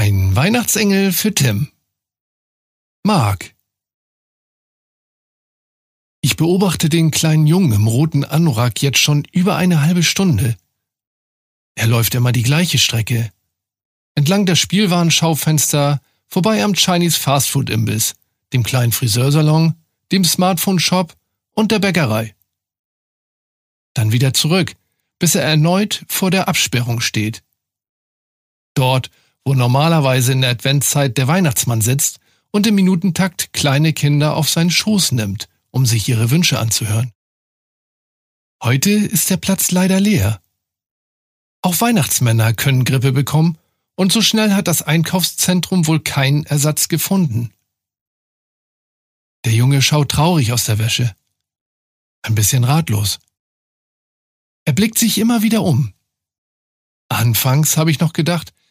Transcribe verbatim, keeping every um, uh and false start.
Ein Weihnachtsengel für Tim. Mark. Ich beobachte den kleinen Jungen im roten Anorak jetzt schon über eine halbe Stunde. Er läuft immer die gleiche Strecke. Entlang der Spielwarenschaufenster, vorbei am Chinese Fastfood Imbiss, dem kleinen Friseursalon, dem Smartphone-Shop und der Bäckerei. Dann wieder zurück, bis er erneut vor der Absperrung steht. Dort, wo normalerweise in der Adventszeit der Weihnachtsmann sitzt und im Minutentakt kleine Kinder auf seinen Schoß nimmt, um sich ihre Wünsche anzuhören. Heute ist der Platz leider leer. Auch Weihnachtsmänner können Grippe bekommen und so schnell hat das Einkaufszentrum wohl keinen Ersatz gefunden. Der Junge schaut traurig aus der Wäsche. Ein bisschen ratlos. Er blickt sich immer wieder um. Anfangs habe ich noch gedacht,